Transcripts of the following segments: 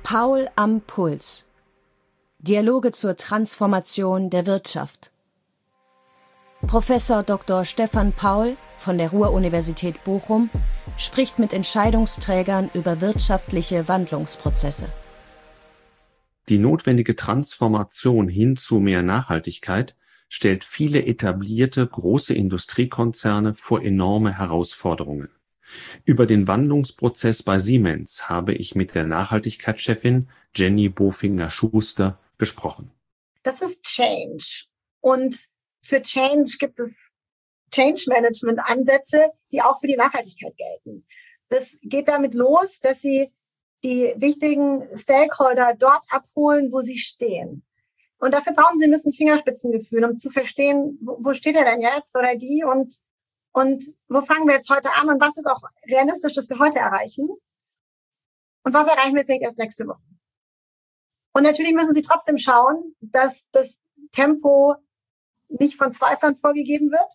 Paul am Puls. Dialoge zur Transformation der Wirtschaft. Professor Dr. Stefan Paul von der Ruhr-Universität Bochum spricht mit Entscheidungsträgern über wirtschaftliche Wandlungsprozesse. Die notwendige Transformation hin zu mehr Nachhaltigkeit stellt viele etablierte große Industriekonzerne vor enorme Herausforderungen. Über den Wandlungsprozess bei Siemens habe ich mit der Nachhaltigkeitschefin Jenny Bofinger-Schuster gesprochen. Das ist Change. Und für Change gibt es Change-Management-Ansätze, die auch für die Nachhaltigkeit gelten. Das geht damit los, dass Sie die wichtigen Stakeholder dort abholen, wo sie stehen. Und dafür brauchen Sie ein bisschen Fingerspitzengefühl, um zu verstehen, wo steht er denn jetzt oder die und wo fangen wir jetzt heute an und was ist auch realistisch, dass wir heute erreichen und was erreichen wir vielleicht erst nächste Woche. Und natürlich müssen Sie trotzdem schauen, dass das Tempo nicht von Zweiflern vorgegeben wird,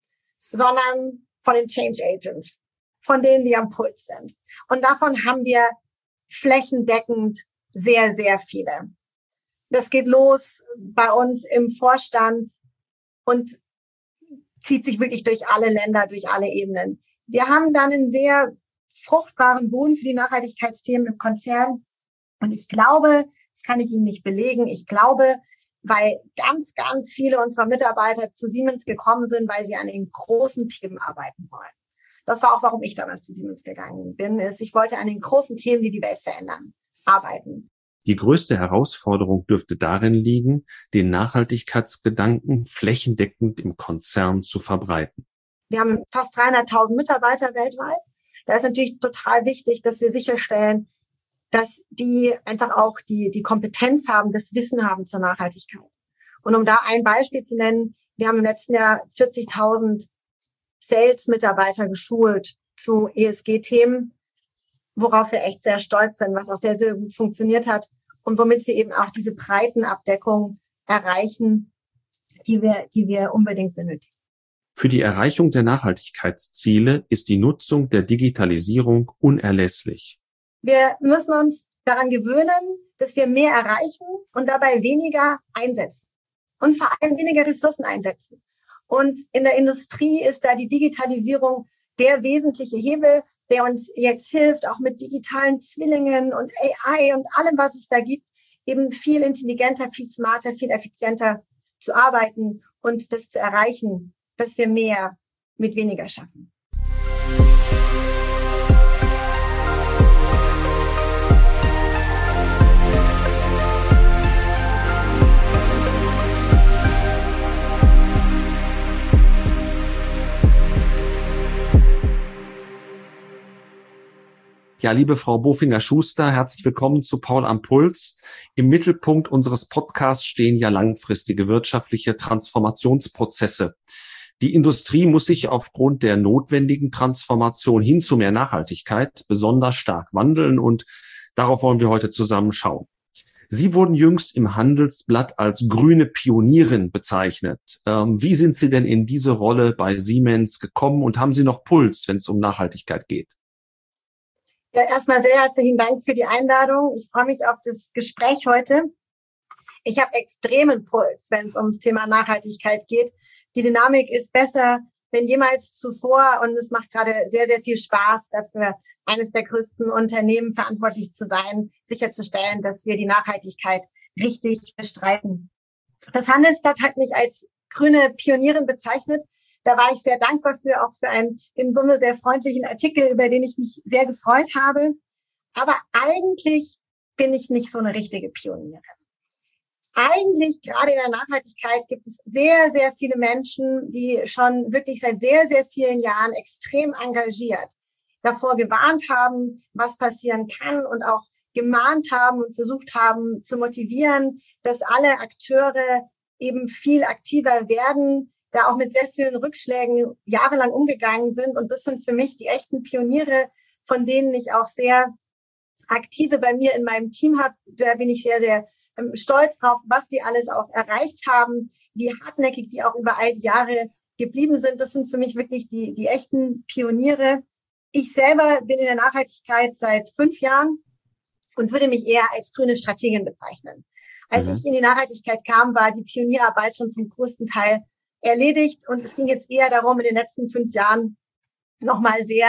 sondern von den Change Agents, von denen, die am Puls sind. Und davon haben wir flächendeckend sehr, sehr viele. Das geht los bei uns im Vorstand und zieht sich wirklich durch alle Länder, durch alle Ebenen. Wir haben dann einen sehr fruchtbaren Boden für die Nachhaltigkeitsthemen im Konzern. Und ich glaube, das kann ich Ihnen nicht belegen, ich glaube, weil ganz, ganz viele unserer Mitarbeiter zu Siemens gekommen sind, weil sie an den großen Themen arbeiten wollen. Das war auch, warum ich damals zu Siemens gegangen bin, ich wollte an den großen Themen, die die Welt verändern, arbeiten. Die größte Herausforderung dürfte darin liegen, den Nachhaltigkeitsgedanken flächendeckend im Konzern zu verbreiten. Wir haben fast 300.000 Mitarbeiter weltweit. Da ist natürlich total wichtig, dass wir sicherstellen, dass die einfach auch die Kompetenz haben, das Wissen haben zur Nachhaltigkeit. Und um da ein Beispiel zu nennen, wir haben im letzten Jahr 40.000 Sales-Mitarbeiter geschult zu ESG-Themen, worauf wir echt sehr stolz sind, was auch sehr, sehr gut funktioniert hat und womit sie eben auch diese Breitenabdeckung erreichen, die wir unbedingt benötigen. Für die Erreichung der Nachhaltigkeitsziele ist die Nutzung der Digitalisierung unerlässlich. Wir müssen uns daran gewöhnen, dass wir mehr erreichen und dabei weniger einsetzen und vor allem weniger Ressourcen einsetzen. Und in der Industrie ist da die Digitalisierung der wesentliche Hebel, der uns jetzt hilft, auch mit digitalen Zwillingen und AI und allem, was es da gibt, eben viel intelligenter, viel smarter, viel effizienter zu arbeiten und das zu erreichen, dass wir mehr mit weniger schaffen. Ja, liebe Frau Bofinger-Schuster, herzlich willkommen zu Paul am Puls. Im Mittelpunkt unseres Podcasts stehen ja langfristige wirtschaftliche Transformationsprozesse. Die Industrie muss sich aufgrund der notwendigen Transformation hin zu mehr Nachhaltigkeit besonders stark wandeln und darauf wollen wir heute zusammen schauen. Sie wurden jüngst im Handelsblatt als grüne Pionierin bezeichnet. Wie sind Sie denn in diese Rolle bei Siemens gekommen und haben Sie noch Puls, wenn es um Nachhaltigkeit geht? Ja, erstmal sehr herzlichen Dank für die Einladung. Ich freue mich auf das Gespräch heute. Ich habe extremen Puls, wenn es ums Thema Nachhaltigkeit geht. Die Dynamik ist besser denn jemals zuvor und es macht gerade sehr, sehr viel Spaß, dafür eines der größten Unternehmen verantwortlich zu sein, sicherzustellen, dass wir die Nachhaltigkeit richtig bestreiten. Das Handelsblatt hat mich als grüne Pionierin bezeichnet. Da war ich sehr dankbar für, auch für einen in Summe sehr freundlichen Artikel, über den ich mich sehr gefreut habe. Aber eigentlich bin ich nicht so eine richtige Pionierin. Eigentlich, gerade in der Nachhaltigkeit, gibt es sehr, sehr viele Menschen, die schon wirklich seit sehr, sehr vielen Jahren extrem engagiert davor gewarnt haben, was passieren kann und auch gemahnt haben und versucht haben zu motivieren, dass alle Akteure eben viel aktiver werden, da auch mit sehr vielen Rückschlägen jahrelang umgegangen sind. Und das sind für mich die echten Pioniere, von denen ich auch sehr aktive bei mir in meinem Team habe. Da bin ich sehr, sehr stolz drauf, was die alles auch erreicht haben, wie hartnäckig die auch über all die Jahre geblieben sind. Das sind für mich wirklich die echten Pioniere. Ich selber bin in der Nachhaltigkeit seit 5 Jahren und würde mich eher als grüne Strategin bezeichnen. Als ich in die Nachhaltigkeit kam, war die Pionierarbeit schon zum größten Teil erledigt und es ging jetzt eher darum, in den letzten 5 Jahren nochmal sehr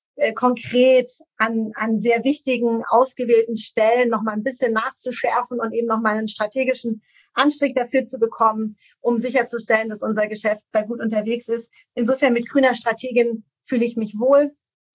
konkret an sehr wichtigen, ausgewählten Stellen nochmal ein bisschen nachzuschärfen und eben nochmal einen strategischen Anstrich dafür zu bekommen, um sicherzustellen, dass unser Geschäft da gut unterwegs ist. Insofern mit grüner Strategin fühle ich mich wohl.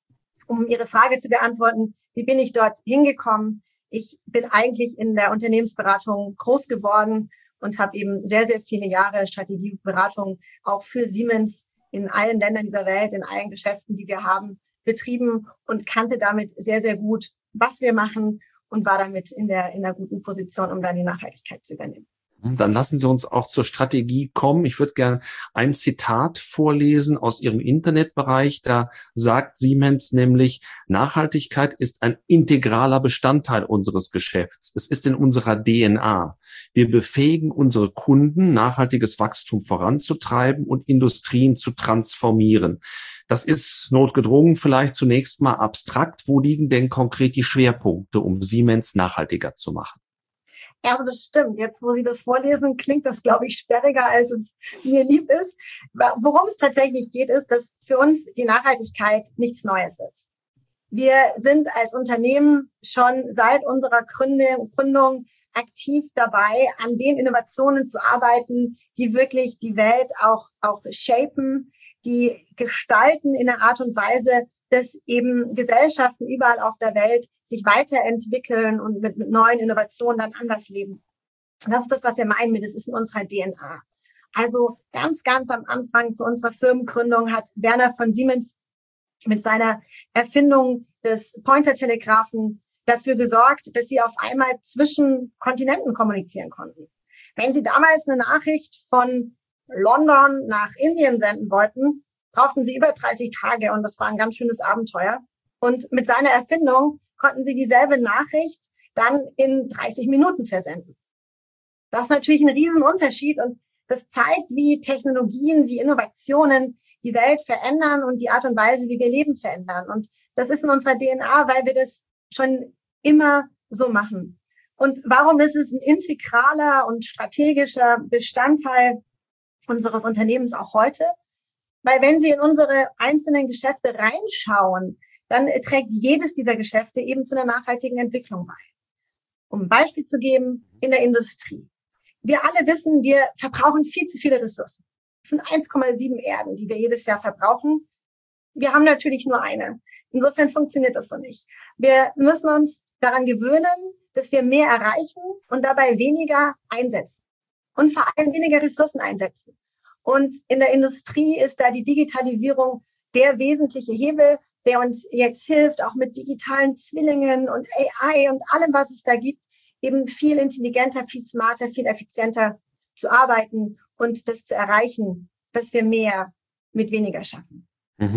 Um Ihre Frage zu beantworten, wie bin ich dort hingekommen? Ich bin eigentlich in der Unternehmensberatung groß geworden und habe eben sehr, sehr viele Jahre Strategieberatung auch für Siemens in allen Ländern dieser Welt, in allen Geschäften, die wir haben, betrieben und kannte damit sehr, sehr gut, was wir machen und war damit in der guten Position, um dann die Nachhaltigkeit zu übernehmen. Dann lassen Sie uns auch zur Strategie kommen. Ich würde gerne ein Zitat vorlesen aus Ihrem Internetbereich. Da sagt Siemens nämlich, Nachhaltigkeit ist ein integraler Bestandteil unseres Geschäfts. Es ist in unserer DNA. Wir befähigen unsere Kunden, nachhaltiges Wachstum voranzutreiben und Industrien zu transformieren. Das ist notgedrungen vielleicht zunächst mal abstrakt. Wo liegen denn konkret die Schwerpunkte, um Siemens nachhaltiger zu machen? Also das stimmt. Jetzt, wo Sie das vorlesen, klingt das, glaube ich, sperriger, als es mir lieb ist. Worum es tatsächlich geht, ist, dass für uns die Nachhaltigkeit nichts Neues ist. Wir sind als Unternehmen schon seit unserer Gründung aktiv dabei, an den Innovationen zu arbeiten, die wirklich die Welt auch shapen, die gestalten in einer Art und Weise, dass eben Gesellschaften überall auf der Welt sich weiterentwickeln und mit neuen Innovationen dann anders leben. Und das ist das, was wir meinen mit, es ist in unserer DNA. Also ganz, ganz am Anfang zu unserer Firmengründung hat Werner von Siemens mit seiner Erfindung des Pointer-Telegraphen dafür gesorgt, dass sie auf einmal zwischen Kontinenten kommunizieren konnten. Wenn Sie damals eine Nachricht von London nach Indien senden wollten, brauchten Sie über 30 Tage und das war ein ganz schönes Abenteuer. Und mit seiner Erfindung konnten Sie dieselbe Nachricht dann in 30 Minuten versenden. Das ist natürlich ein Riesenunterschied und das zeigt, wie Technologien, wie Innovationen die Welt verändern und die Art und Weise, wie wir Leben verändern. Und das ist in unserer DNA, weil wir das schon immer so machen. Und warum ist es ein integraler und strategischer Bestandteil unseres Unternehmens auch heute? Weil wenn Sie in unsere einzelnen Geschäfte reinschauen, dann trägt jedes dieser Geschäfte eben zu einer nachhaltigen Entwicklung bei. Um ein Beispiel zu geben, in der Industrie. Wir alle wissen, wir verbrauchen viel zu viele Ressourcen. Es sind 1,7 Erden, die wir jedes Jahr verbrauchen. Wir haben natürlich nur eine. Insofern funktioniert das so nicht. Wir müssen uns daran gewöhnen, dass wir mehr erreichen und dabei weniger einsetzen. Und vor allem weniger Ressourcen einsetzen. Und in der Industrie ist da die Digitalisierung der wesentliche Hebel, der uns jetzt hilft, auch mit digitalen Zwillingen und AI und allem, was es da gibt, eben viel intelligenter, viel smarter, viel effizienter zu arbeiten und das zu erreichen, dass wir mehr mit weniger schaffen.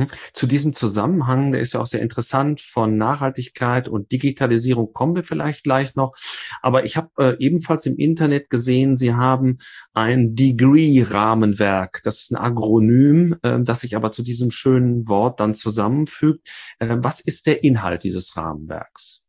Zu diesem Zusammenhang, der ist ja auch sehr interessant, von Nachhaltigkeit und Digitalisierung kommen wir vielleicht gleich noch. Aber ich habe ebenfalls im Internet gesehen, Sie haben ein Degree-Rahmenwerk. Das ist ein Akronym, das sich aber zu diesem schönen Wort dann zusammenfügt. Was ist der Inhalt dieses Rahmenwerks?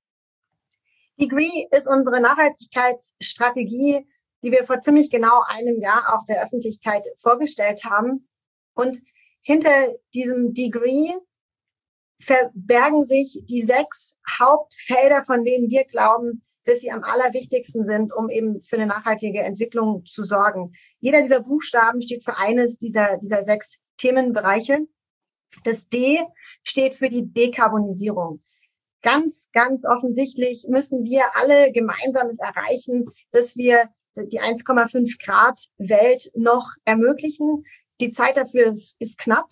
Degree ist unsere Nachhaltigkeitsstrategie, die wir vor ziemlich genau einem Jahr auch der Öffentlichkeit vorgestellt haben. Und hinter diesem Degree verbergen sich die 6 Hauptfelder, von denen wir glauben, dass sie am allerwichtigsten sind, um eben für eine nachhaltige Entwicklung zu sorgen. Jeder dieser Buchstaben steht für eines dieser 6 Themenbereiche. Das D steht für die Dekarbonisierung. Ganz, ganz offensichtlich müssen wir alle gemeinsam es erreichen, dass wir die 1,5 Grad Welt noch ermöglichen. Die Zeit dafür ist knapp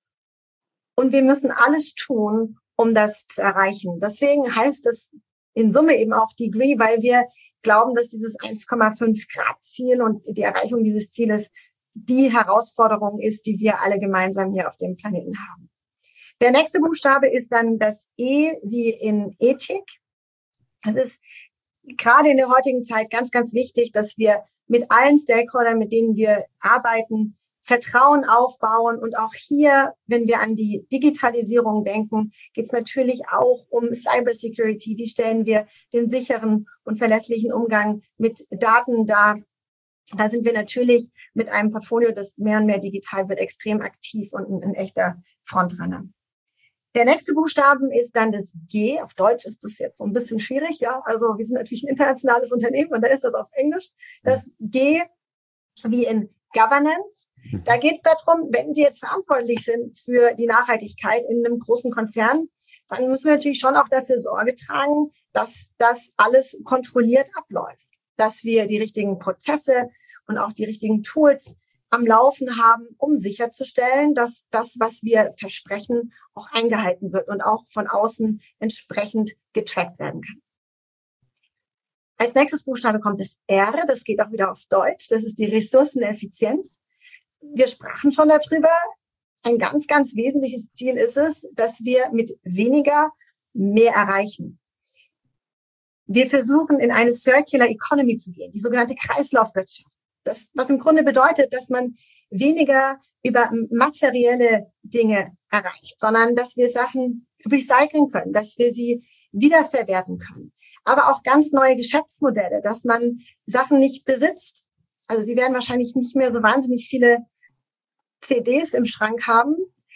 und wir müssen alles tun, um das zu erreichen. Deswegen heißt es in Summe eben auch Degree, weil wir glauben, dass dieses 1,5 Grad Ziel und die Erreichung dieses Zieles die Herausforderung ist, die wir alle gemeinsam hier auf dem Planeten haben. Der nächste Buchstabe ist dann das E wie in Ethik. Es ist gerade in der heutigen Zeit ganz, ganz wichtig, dass wir mit allen Stakeholdern, mit denen wir arbeiten, Vertrauen aufbauen. Und auch hier, wenn wir an die Digitalisierung denken, geht es natürlich auch um Cybersecurity. Wie stellen wir den sicheren und verlässlichen Umgang mit Daten dar? Da sind wir natürlich mit einem Portfolio, das mehr und mehr digital wird, extrem aktiv und ein echter Frontrunner. Der nächste Buchstaben ist dann das G. Auf Deutsch ist das jetzt so ein bisschen schwierig, ja. Also wir sind natürlich ein internationales Unternehmen und da ist das auf Englisch. Das G wie in Governance. Da geht es darum, wenn Sie jetzt verantwortlich sind für die Nachhaltigkeit in einem großen Konzern, dann müssen wir natürlich schon auch dafür Sorge tragen, dass das alles kontrolliert abläuft, dass wir die richtigen Prozesse und auch die richtigen Tools am Laufen haben, um sicherzustellen, dass das, was wir versprechen, auch eingehalten wird und auch von außen entsprechend getrackt werden kann. Als nächstes Buchstabe kommt das R, das geht auch wieder auf Deutsch, das ist die Ressourceneffizienz. Wir sprachen schon darüber, ein ganz, ganz wesentliches Ziel ist es, dass wir mit weniger mehr erreichen. Wir versuchen, in eine Circular Economy zu gehen, die sogenannte Kreislaufwirtschaft. Das, was im Grunde bedeutet, dass man weniger über materielle Dinge erreicht, sondern dass wir Sachen recyceln können, dass wir sie wiederverwerten können. Aber auch ganz neue Geschäftsmodelle, dass man Sachen nicht besitzt. Also Sie werden wahrscheinlich nicht mehr so wahnsinnig viele CDs im Schrank haben.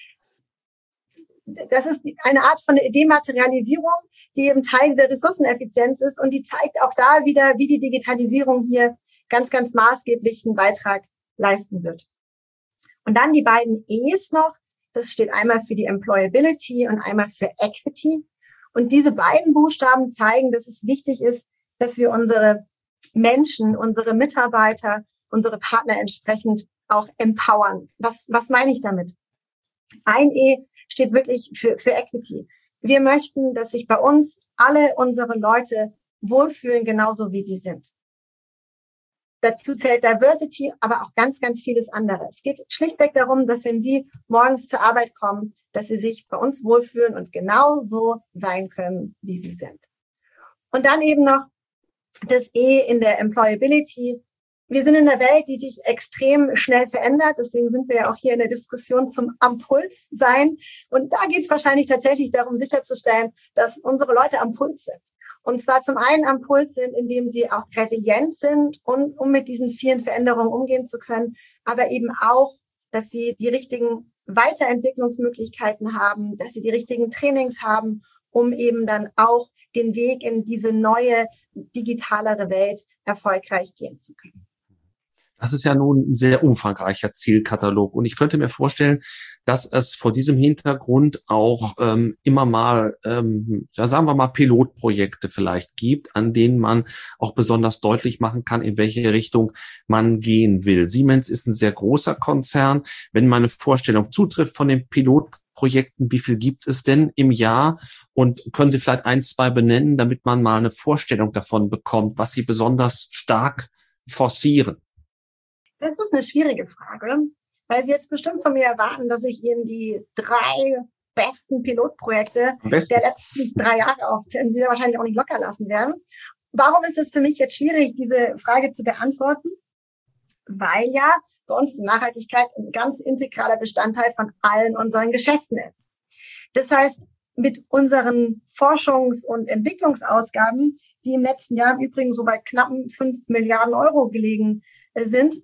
Das ist eine Art von Dematerialisierung, die eben Teil dieser Ressourceneffizienz ist und die zeigt auch da wieder, wie die Digitalisierung hier ganz, ganz maßgeblichen Beitrag leisten wird. Und dann die beiden E's noch, das steht einmal für die Employability und einmal für Equity. Und diese beiden Buchstaben zeigen, dass es wichtig ist, dass wir unsere Menschen, unsere Mitarbeiter, unsere Partner entsprechend auch empowern. Was meine ich damit? Ein E steht wirklich für Equity. Wir möchten, dass sich bei uns alle unsere Leute wohlfühlen, genauso wie sie sind. Dazu zählt Diversity, aber auch ganz, ganz vieles andere. Es geht schlichtweg darum, dass wenn Sie morgens zur Arbeit kommen, dass Sie sich bei uns wohlfühlen und genauso sein können, wie Sie sind. Und dann eben noch das E in der Employability. Wir sind in einer Welt, die sich extrem schnell verändert. Deswegen sind wir ja auch hier in der Diskussion zum am Puls sein. Und da geht es wahrscheinlich tatsächlich darum, sicherzustellen, dass unsere Leute am Puls sind. Und zwar zum einen am Puls sind, indem sie auch resilient sind und um mit diesen vielen Veränderungen umgehen zu können, aber eben auch, dass sie die richtigen Weiterentwicklungsmöglichkeiten haben, dass sie die richtigen Trainings haben, um eben dann auch den Weg in diese neue, digitalere Welt erfolgreich gehen zu können. Das ist ja nun ein sehr umfangreicher Zielkatalog. Und ich könnte mir vorstellen, dass es vor diesem Hintergrund auch immer mal, sagen wir mal, Pilotprojekte vielleicht gibt, an denen man auch besonders deutlich machen kann, in welche Richtung man gehen will. Siemens ist ein sehr großer Konzern. Wenn meine Vorstellung zutrifft von den Pilotprojekten, wie viel gibt es denn im Jahr? Und können Sie vielleicht 1, 2 benennen, damit man mal eine Vorstellung davon bekommt, was Sie besonders stark forcieren? Das ist eine schwierige Frage, weil Sie jetzt bestimmt von mir erwarten, dass ich Ihnen die 3 besten Pilotprojekte der letzten 3 Jahre aufzählen, die Sie wahrscheinlich auch nicht locker lassen werden. Warum ist es für mich jetzt schwierig, diese Frage zu beantworten? Weil ja bei uns Nachhaltigkeit ein ganz integraler Bestandteil von allen unseren Geschäften ist. Das heißt, mit unseren Forschungs- und Entwicklungsausgaben, die im letzten Jahr im Übrigen so bei knappen 5 Milliarden Euro gelegen sind,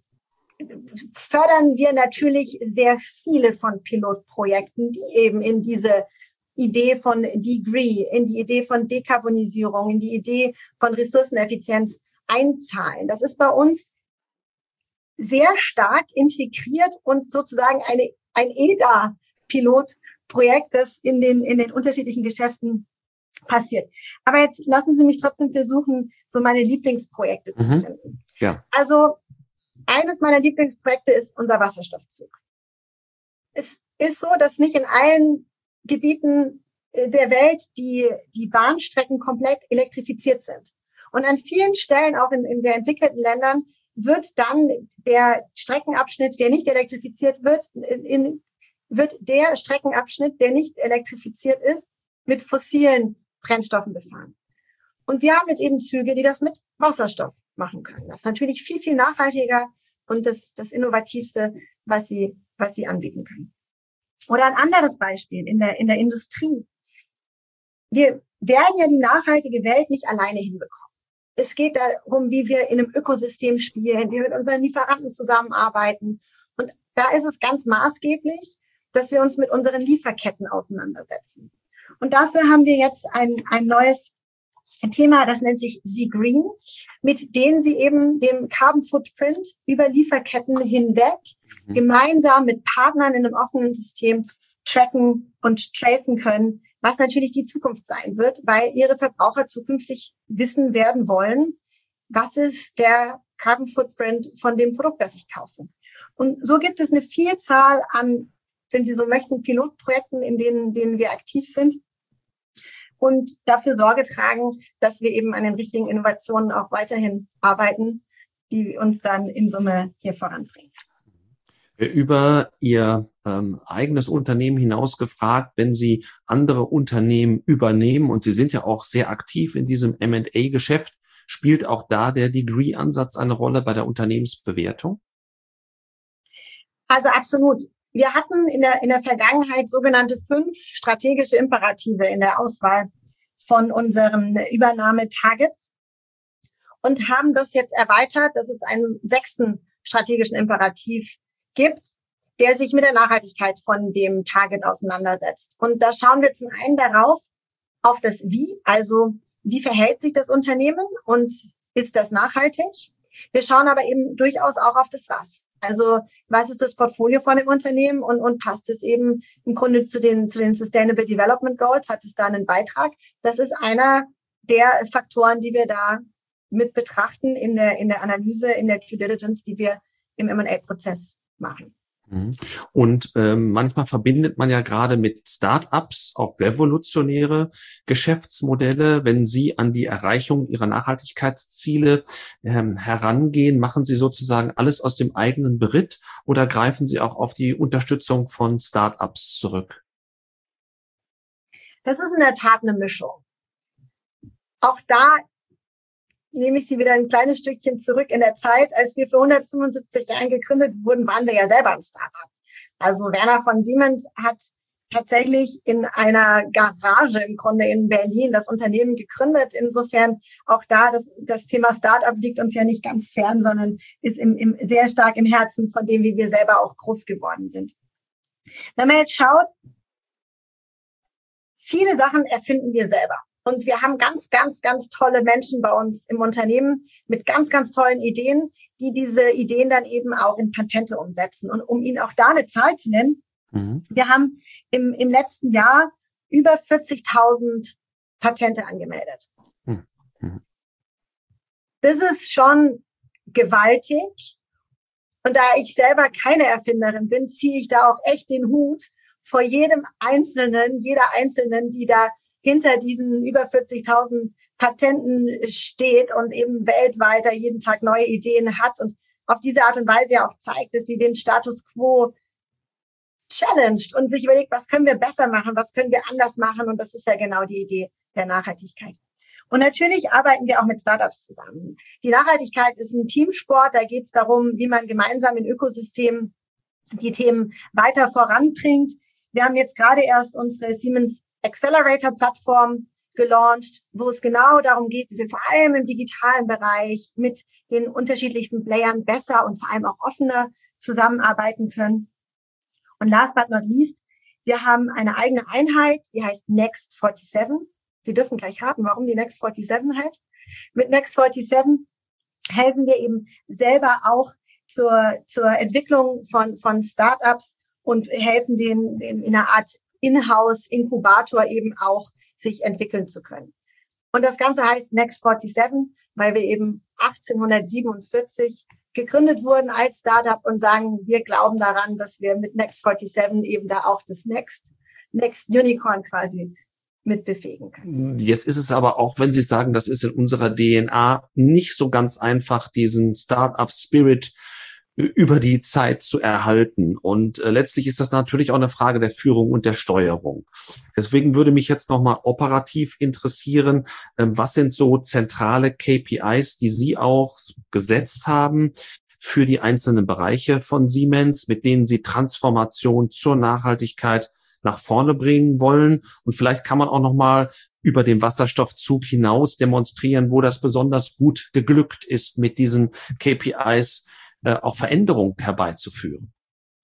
fördern wir natürlich sehr viele von Pilotprojekten, die eben in diese Idee von Degree, in die Idee von Dekarbonisierung, in die Idee von Ressourceneffizienz einzahlen. Das ist bei uns sehr stark integriert und sozusagen ein EDA-Pilotprojekt, das in den unterschiedlichen Geschäften passiert. Aber jetzt lassen Sie mich trotzdem versuchen, so meine Lieblingsprojekte zu finden. Ja. Also eines meiner Lieblingsprojekte ist unser Wasserstoffzug. Es ist so, dass nicht in allen Gebieten der Welt die Bahnstrecken komplett elektrifiziert sind. Und an vielen Stellen, auch in sehr entwickelten Ländern, wird dann der Streckenabschnitt, der nicht elektrifiziert wird, wird der Streckenabschnitt, der nicht elektrifiziert ist, mit fossilen Brennstoffen befahren. Und wir haben jetzt eben Züge, die das mit Wasserstoff machen können. Das ist natürlich viel, viel nachhaltiger und das Innovativste, was sie anbieten können. Oder ein anderes Beispiel in der Industrie. Wir werden ja die nachhaltige Welt nicht alleine hinbekommen. Es geht darum, wie wir in einem Ökosystem spielen, wie wir mit unseren Lieferanten zusammenarbeiten. Und da ist es ganz maßgeblich, dass wir uns mit unseren Lieferketten auseinandersetzen. Und dafür haben wir jetzt ein neues Thema, das nennt sich Z-Green, mit denen Sie eben den Carbon Footprint über Lieferketten hinweg gemeinsam mit Partnern in einem offenen System tracken und tracen können, was natürlich die Zukunft sein wird, weil Ihre Verbraucher zukünftig wissen werden wollen, was ist der Carbon Footprint von dem Produkt, das ich kaufe. Und so gibt es eine Vielzahl an, wenn Sie so möchten, Pilotprojekten, in denen wir aktiv sind und dafür Sorge tragen, dass wir eben an den richtigen Innovationen auch weiterhin arbeiten, die uns dann in Summe hier voranbringen. Über Ihr eigenes Unternehmen hinaus gefragt, wenn Sie andere Unternehmen übernehmen, und Sie sind ja auch sehr aktiv in diesem M&A-Geschäft, spielt auch da der Degree-Ansatz eine Rolle bei der Unternehmensbewertung? Also absolut. Wir hatten in der Vergangenheit sogenannte 5 strategische Imperative in der Auswahl von unseren Übernahme-Targets und haben das jetzt erweitert, dass es einen 6. strategischen Imperativ gibt, der sich mit der Nachhaltigkeit von dem Target auseinandersetzt. Und da schauen wir zum einen darauf, auf das Wie, also wie verhält sich das Unternehmen und ist das nachhaltig? Wir schauen aber eben durchaus auch auf das Was. Also was ist das Portfolio von dem Unternehmen und passt es eben im Grunde zu den Sustainable Development Goals? Hat es da einen Beitrag? Das ist einer der Faktoren, die wir da mit betrachten in der Analyse, in der Due Diligence, die wir im M&A-Prozess machen. Und manchmal verbindet man ja gerade mit Start-ups auch revolutionäre Geschäftsmodelle. Wenn Sie an die Erreichung Ihrer Nachhaltigkeitsziele herangehen, machen Sie sozusagen alles aus dem eigenen Beritt oder greifen Sie auch auf die Unterstützung von Start-ups zurück? Das ist in der Tat eine Mischung. Auch da nehme ich Sie wieder ein kleines Stückchen zurück in der Zeit. Als wir vor 175 Jahren gegründet wurden, waren wir ja selber ein Startup. Also Werner von Siemens hat tatsächlich in einer Garage im Grunde in Berlin das Unternehmen gegründet. Insofern auch da, das Thema Startup liegt uns ja nicht ganz fern, sondern ist sehr stark im Herzen von dem, wie wir selber auch groß geworden sind. Wenn man jetzt schaut, viele Sachen erfinden wir selber. Und wir haben ganz, ganz, ganz tolle Menschen bei uns im Unternehmen mit ganz, ganz tollen Ideen, die diese Ideen dann eben auch in Patente umsetzen. Und um Ihnen auch da eine Zahl zu nennen, wir haben im letzten Jahr über 40.000 Patente angemeldet. Das ist schon gewaltig. Und da ich selber keine Erfinderin bin, ziehe ich da auch echt den Hut vor jeder Einzelnen, die da hinter diesen über 40.000 Patenten steht und eben weltweit jeden Tag neue Ideen hat und auf diese Art und Weise ja auch zeigt, dass sie den Status quo challenged und sich überlegt, was können wir besser machen, was können wir anders machen, und das ist ja genau die Idee der Nachhaltigkeit. Und natürlich arbeiten wir auch mit Startups zusammen. Die Nachhaltigkeit ist ein Teamsport, da geht es darum, wie man gemeinsam in Ökosystemen die Themen weiter voranbringt. Wir haben jetzt gerade erst unsere Siemens Accelerator-Plattform gelauncht, wo es genau darum geht, wie wir vor allem im digitalen Bereich mit den unterschiedlichsten Playern besser und vor allem auch offener zusammenarbeiten können. Und last but not least, wir haben eine eigene Einheit, die heißt Next 47. Sie dürfen gleich raten, warum die Next 47 heißt. Mit Next 47 helfen wir eben selber auch zur Entwicklung von Startups und helfen denen in einer Art Inhouse-Inkubator eben auch sich entwickeln zu können. Und das Ganze heißt Next 47, weil wir eben 1847 gegründet wurden als Startup und sagen, wir glauben daran, dass wir mit Next 47 eben da auch das Next Unicorn quasi mit befähigen können. Jetzt ist es aber auch, wenn Sie sagen, das ist in unserer DNA, nicht so ganz einfach, diesen Startup-Spirit über die Zeit zu erhalten. Und letztlich ist das natürlich auch eine Frage der Führung und der Steuerung. Deswegen würde mich jetzt nochmal operativ interessieren, was sind so zentrale KPIs, die Sie auch gesetzt haben, für die einzelnen Bereiche von Siemens, mit denen Sie Transformation zur Nachhaltigkeit nach vorne bringen wollen. Und vielleicht kann man auch noch mal über den Wasserstoffzug hinaus demonstrieren, wo das besonders gut geglückt ist, mit diesen KPIs auch Veränderungen herbeizuführen.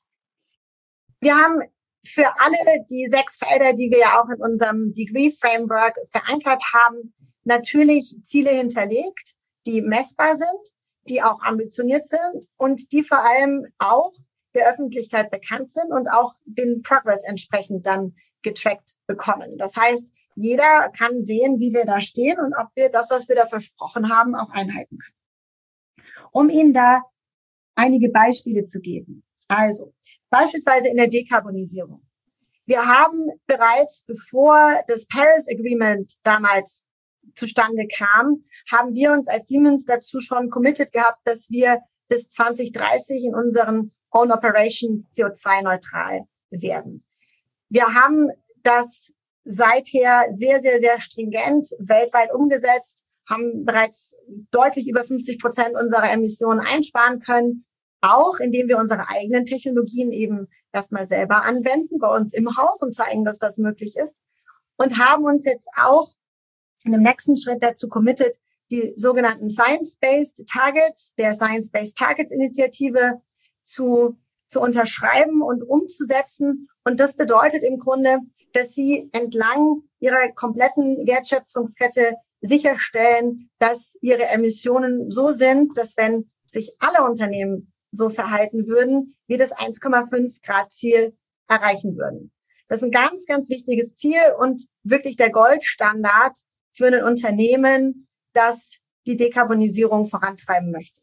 Wir haben für alle die 6 Felder, die wir ja auch in unserem Degree-Framework verankert haben, natürlich Ziele hinterlegt, die messbar sind, die auch ambitioniert sind und die vor allem auch der Öffentlichkeit bekannt sind und auch den Progress entsprechend dann getrackt bekommen. Das heißt, jeder kann sehen, wie wir da stehen und ob wir das, was wir da versprochen haben, auch einhalten können. Um Ihnen da einige Beispiele zu geben. Also, beispielsweise in der Dekarbonisierung. Wir haben bereits, bevor das Paris Agreement damals zustande kam, haben wir uns als Siemens dazu schon committed gehabt, dass wir bis 2030 in unseren Own Operations CO2-neutral werden. Wir haben das seither sehr, sehr, sehr stringent weltweit umgesetzt, haben bereits deutlich über 50% unserer Emissionen einsparen können, auch indem wir unsere eigenen Technologien eben erstmal selber anwenden bei uns im Haus und zeigen, dass das möglich ist. Und haben uns jetzt auch in dem nächsten Schritt dazu committed, die sogenannten Science-Based Targets, der Science-Based Targets Initiative zu unterschreiben und umzusetzen. Und das bedeutet im Grunde, dass sie entlang ihrer kompletten Wertschöpfungskette sicherstellen, dass ihre Emissionen so sind, dass wenn sich alle Unternehmen so verhalten würden, wir das 1,5 Grad Ziel erreichen würden. Das ist ein ganz, ganz wichtiges Ziel und wirklich der Goldstandard für ein Unternehmen, das die Dekarbonisierung vorantreiben möchte.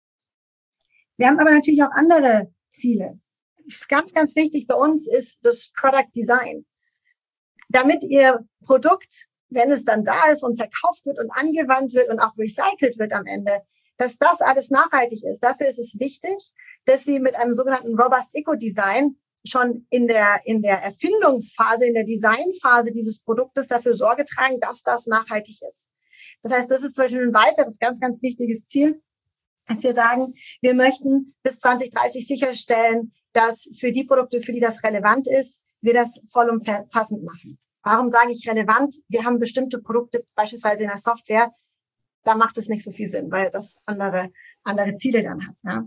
Wir haben aber natürlich auch andere Ziele. Ganz, ganz wichtig bei uns ist das Product Design. Damit Ihr Produkt, wenn es dann da ist und verkauft wird und angewandt wird und auch recycelt wird am Ende, dass das alles nachhaltig ist. Dafür ist es wichtig, dass Sie mit einem sogenannten Robust Eco-Design schon in der Erfindungsphase, in der Designphase dieses Produktes dafür Sorge tragen, dass das nachhaltig ist. Das heißt, das ist zum Beispiel ein weiteres ganz, ganz wichtiges Ziel, dass wir sagen, wir möchten bis 2030 sicherstellen, dass für die Produkte, für die das relevant ist, wir das vollumfassend machen. Warum sage ich relevant? Wir haben bestimmte Produkte, beispielsweise in der Software, da macht es nicht so viel Sinn, weil das andere Ziele dann hat. Ja.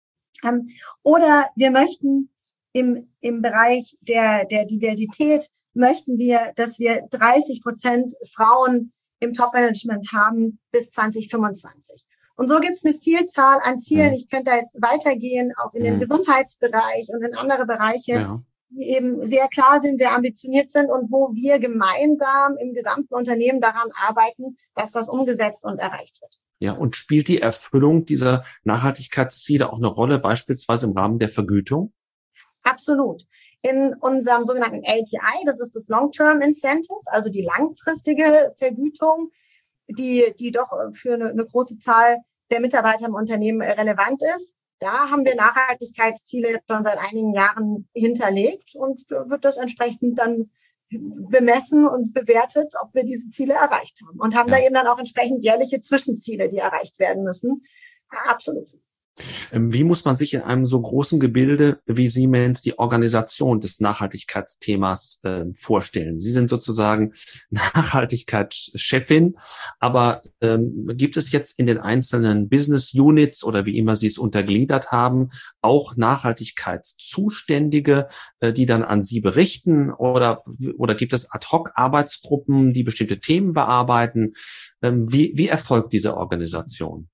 Oder wir möchten im Bereich der Diversität, möchten wir, dass wir 30% Frauen im Top-Management haben bis 2025. Und so gibt es eine Vielzahl an Zielen. Ich könnte da jetzt weitergehen, auch in den Gesundheitsbereich und in andere Bereiche, die eben sehr klar sind, sehr ambitioniert sind und wo wir gemeinsam im gesamten Unternehmen daran arbeiten, dass das umgesetzt und erreicht wird. Ja, und spielt die Erfüllung dieser Nachhaltigkeitsziele auch eine Rolle, beispielsweise im Rahmen der Vergütung? Absolut. In unserem sogenannten LTI, das ist das Long-Term Incentive, also die langfristige Vergütung, die doch für eine große Zahl der Mitarbeiter im Unternehmen relevant ist. Da haben wir Nachhaltigkeitsziele schon seit einigen Jahren hinterlegt und wird das entsprechend dann bemessen und bewertet, ob wir diese Ziele erreicht haben. Und haben da eben dann auch entsprechend jährliche Zwischenziele, die erreicht werden müssen. Absolut. Wie muss man sich in einem so großen Gebilde wie Siemens die Organisation des Nachhaltigkeitsthemas vorstellen? Sie sind sozusagen Nachhaltigkeitschefin, aber gibt es jetzt in den einzelnen Business Units oder wie immer Sie es untergliedert haben, auch Nachhaltigkeitszuständige, die dann an Sie berichten oder gibt es Ad-hoc-Arbeitsgruppen, die bestimmte Themen bearbeiten? Wie erfolgt diese Organisation?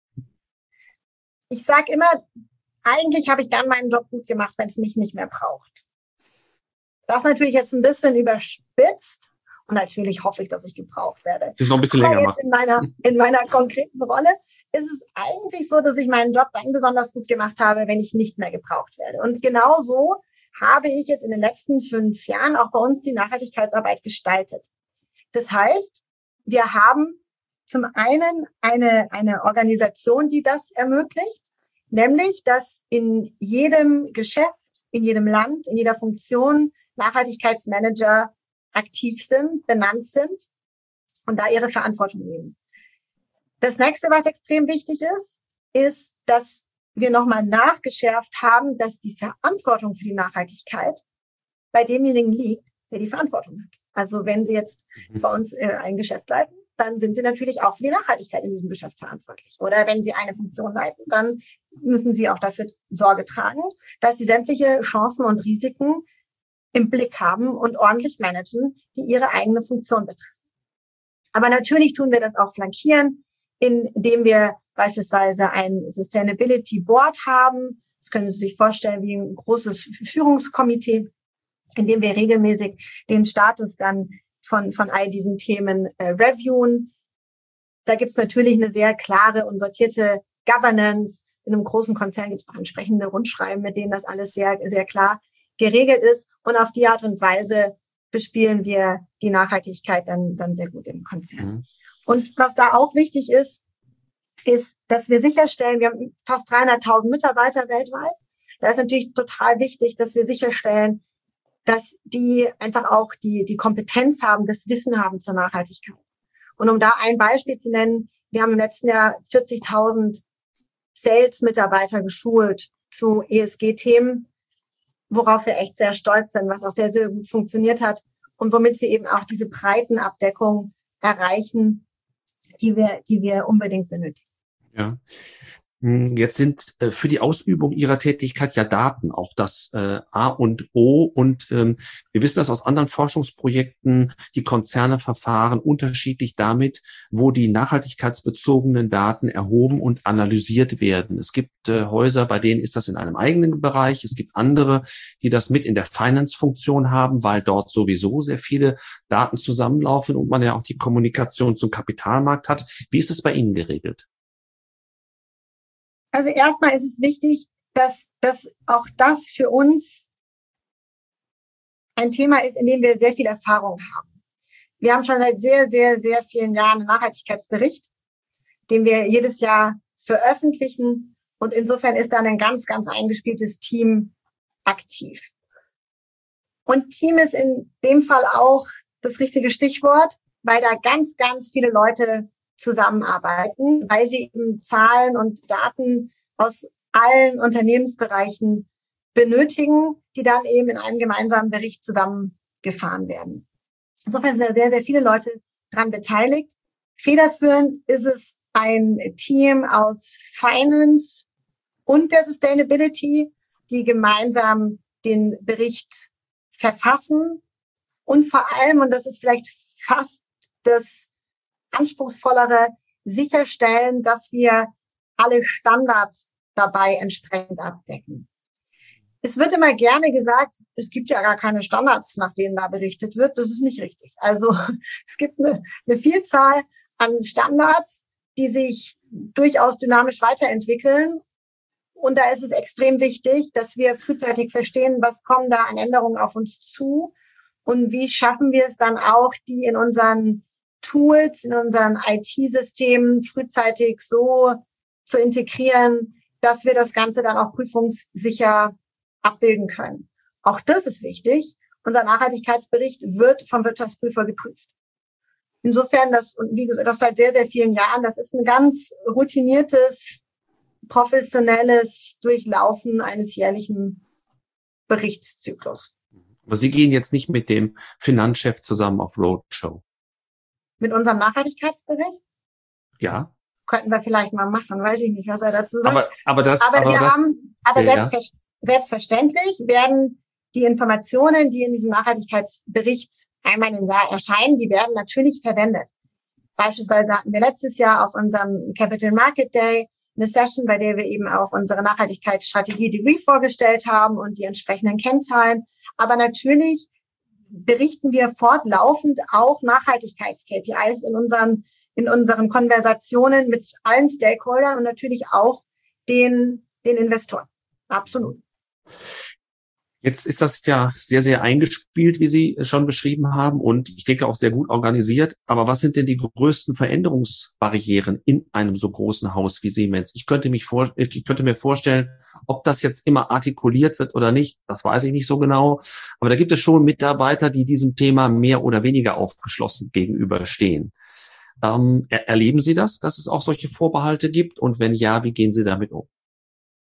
Ich sage immer, eigentlich habe ich dann meinen Job gut gemacht, wenn es mich nicht mehr braucht. Das ist natürlich jetzt ein bisschen überspitzt und natürlich hoffe ich, dass ich gebraucht werde. Das ist noch ein bisschen länger machen. In meiner konkreten Rolle ist es eigentlich so, dass ich meinen Job dann besonders gut gemacht habe, wenn ich nicht mehr gebraucht werde. Und genau so habe ich jetzt in den letzten 5 Jahren auch bei uns die Nachhaltigkeitsarbeit gestaltet. Das heißt, wir haben zum einen eine Organisation, die das ermöglicht, nämlich, dass in jedem Geschäft, in jedem Land, in jeder Funktion Nachhaltigkeitsmanager aktiv sind, benannt sind und da ihre Verantwortung nehmen. Das nächste, was extrem wichtig ist, dass wir nochmal nachgeschärft haben, dass die Verantwortung für die Nachhaltigkeit bei demjenigen liegt, der die Verantwortung hat. Also wenn Sie jetzt bei uns ein Geschäft leiten, dann sind Sie natürlich auch für die Nachhaltigkeit in diesem Geschäft verantwortlich. Oder wenn Sie eine Funktion leiten, dann müssen Sie auch dafür Sorge tragen, dass Sie sämtliche Chancen und Risiken im Blick haben und ordentlich managen, die Ihre eigene Funktion betreffen. Aber natürlich tun wir das auch flankieren, indem wir beispielsweise ein Sustainability Board haben. Das können Sie sich vorstellen wie ein großes Führungskomitee, in dem wir regelmäßig den Status dann von all diesen Themen reviewen. Da gibt es natürlich eine sehr klare und sortierte Governance. In einem großen Konzern gibt es auch entsprechende Rundschreiben, mit denen das alles sehr, sehr klar geregelt ist. Und auf die Art und Weise bespielen wir die Nachhaltigkeit dann sehr gut im Konzern. Mhm. Und was da auch wichtig ist, dass wir sicherstellen, wir haben fast 300.000 Mitarbeiter weltweit. Da ist natürlich total wichtig, dass wir sicherstellen, dass die einfach auch die Kompetenz haben, das Wissen haben zur Nachhaltigkeit. Und um da ein Beispiel zu nennen, wir haben im letzten Jahr 40.000 Sales-Mitarbeiter geschult zu ESG-Themen, worauf wir echt sehr stolz sind, was auch sehr, sehr gut funktioniert hat und womit sie eben auch diese Breitenabdeckung erreichen, die wir unbedingt benötigen. Ja. Jetzt sind für die Ausübung Ihrer Tätigkeit ja Daten auch das A und O. Und wir wissen das aus anderen Forschungsprojekten, die Konzerne verfahren unterschiedlich damit, wo die nachhaltigkeitsbezogenen Daten erhoben und analysiert werden. Es gibt Häuser, bei denen ist das in einem eigenen Bereich. Es gibt andere, die das mit in der Finance-Funktion haben, weil dort sowieso sehr viele Daten zusammenlaufen und man ja auch die Kommunikation zum Kapitalmarkt hat. Wie ist es bei Ihnen geregelt? Also erstmal ist es wichtig, dass auch das für uns ein Thema ist, in dem wir sehr viel Erfahrung haben. Wir haben schon seit sehr, sehr, sehr vielen Jahren einen Nachhaltigkeitsbericht, den wir jedes Jahr veröffentlichen. Und insofern ist dann ein ganz, ganz eingespieltes Team aktiv. Und Team ist in dem Fall auch das richtige Stichwort, weil da ganz, ganz viele Leute zusammenarbeiten, weil sie eben Zahlen und Daten aus allen Unternehmensbereichen benötigen, die dann eben in einem gemeinsamen Bericht zusammengefahren werden. Insofern sind da sehr, sehr viele Leute dran beteiligt. Federführend ist es ein Team aus Finance und der Sustainability, die gemeinsam den Bericht verfassen und vor allem, und das ist vielleicht fast das anspruchsvollere, sicherstellen, dass wir alle Standards dabei entsprechend abdecken. Es wird immer gerne gesagt, es gibt ja gar keine Standards, nach denen da berichtet wird. Das ist nicht richtig. Also es gibt eine Vielzahl an Standards, die sich durchaus dynamisch weiterentwickeln. Und da ist es extrem wichtig, dass wir frühzeitig verstehen, was kommen da an Änderungen auf uns zu und wie schaffen wir es dann auch, die in unseren Tools, in unseren IT-Systemen frühzeitig so zu integrieren, dass wir das Ganze dann auch prüfungssicher abbilden können. Auch das ist wichtig. Unser Nachhaltigkeitsbericht wird vom Wirtschaftsprüfer geprüft. Insofern, wie gesagt, das seit sehr, sehr vielen Jahren, das ist ein ganz routiniertes, professionelles Durchlaufen eines jährlichen Berichtszyklus. Aber Sie gehen jetzt nicht mit dem Finanzchef zusammen auf Roadshow? Mit unserem Nachhaltigkeitsbericht? Ja. Könnten wir vielleicht mal machen, weiß ich nicht, was er dazu sagt. Selbstverständlich werden die Informationen, die in diesem Nachhaltigkeitsbericht einmal im Jahr erscheinen, die werden natürlich verwendet. Beispielsweise hatten wir letztes Jahr auf unserem Capital Market Day eine Session, bei der wir eben auch unsere Nachhaltigkeitsstrategie Degree vorgestellt haben und die entsprechenden Kennzahlen. Aber natürlich berichten wir fortlaufend auch Nachhaltigkeits-KPIs in unseren Konversationen mit allen Stakeholdern und natürlich auch den Investoren. Absolut. Jetzt ist das ja sehr, sehr eingespielt, wie Sie schon beschrieben haben, und ich denke auch sehr gut organisiert. Aber was sind denn die größten Veränderungsbarrieren in einem so großen Haus wie Siemens? Ich könnte mir vorstellen, ob das jetzt immer artikuliert wird oder nicht, das weiß ich nicht so genau. Aber da gibt es schon Mitarbeiter, die diesem Thema mehr oder weniger aufgeschlossen gegenüberstehen. Erleben Sie das, dass es auch solche Vorbehalte gibt? Und wenn ja, wie gehen Sie damit um?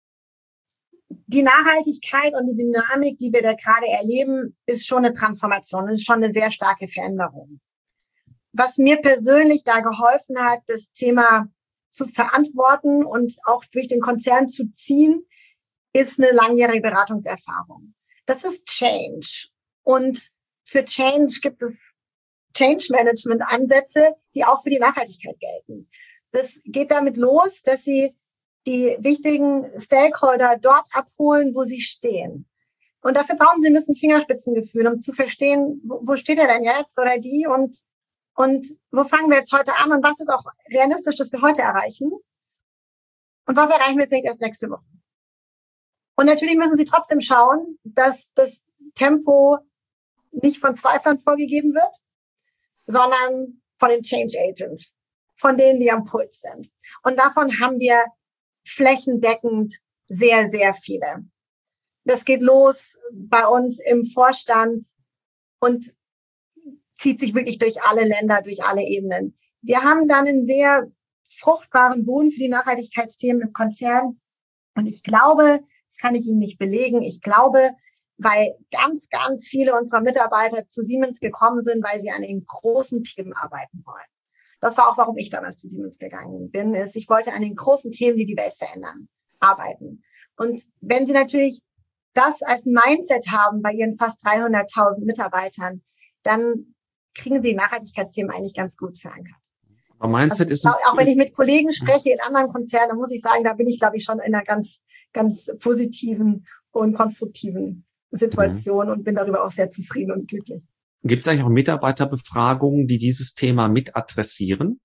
die Nachhaltigkeit und die Dynamik, die wir da gerade erleben, ist schon eine Transformation, ist schon eine sehr starke Veränderung. Was mir persönlich da geholfen hat, das Thema zu verantworten und auch durch den Konzern zu ziehen, ist eine langjährige Beratungserfahrung. Das ist Change. Und für Change gibt es Change-Management-Ansätze, die auch für die Nachhaltigkeit gelten. Das geht damit los, dass Sie die wichtigen Stakeholder dort abholen, wo sie stehen. Und dafür brauchen Sie ein bisschen Fingerspitzengefühl, um zu verstehen, wo steht er denn jetzt oder die und wo fangen wir jetzt heute an und was ist auch realistisch, dass wir heute erreichen und was erreichen wir vielleicht erst nächste Woche. Und natürlich müssen Sie trotzdem schauen, dass das Tempo nicht von Zweiflern vorgegeben wird, sondern von den Change Agents, von denen, die am Puls sind. Und davon haben wir flächendeckend sehr, sehr viele. Das geht los bei uns im Vorstand und zieht sich wirklich durch alle Länder, durch alle Ebenen. Wir haben dann einen sehr fruchtbaren Boden für die Nachhaltigkeitsthemen im Konzern. Und ich glaube, das kann ich Ihnen nicht belegen, ich glaube, weil ganz, ganz viele unserer Mitarbeiter zu Siemens gekommen sind, weil sie an den großen Themen arbeiten wollen. Das war auch, warum ich damals zu Siemens gegangen bin, ich wollte an den großen Themen, die die Welt verändern, arbeiten. Und wenn Sie natürlich das als Mindset haben bei Ihren fast 300.000 Mitarbeitern, dann kriegen Sie die Nachhaltigkeitsthemen eigentlich ganz gut verankert. Aber Mindset ist auch wenn ich mit Kollegen spreche in anderen Konzernen, dann muss ich sagen, da bin ich, glaube ich, schon in einer ganz, ganz positiven und konstruktiven Situation und bin darüber auch sehr zufrieden und glücklich. Gibt es eigentlich auch Mitarbeiterbefragungen, die dieses Thema mit adressieren?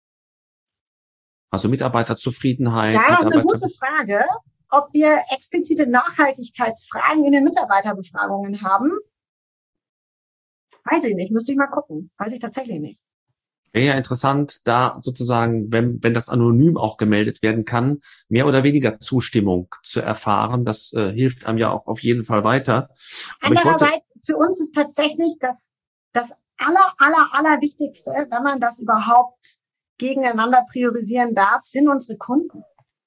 Also Mitarbeiterzufriedenheit? Ja, das ist eine gute Frage. Ob wir explizite Nachhaltigkeitsfragen in den Mitarbeiterbefragungen haben, weiß ich nicht. Müsste ich mal gucken. Weiß ich tatsächlich nicht. Wäre ja interessant, da sozusagen, wenn das anonym auch gemeldet werden kann, mehr oder weniger Zustimmung zu erfahren. Das hilft einem ja auch auf jeden Fall weiter. Aber andererseits, für uns ist tatsächlich das Allerwichtigste, wenn man das überhaupt gegeneinander priorisieren darf, sind unsere Kunden.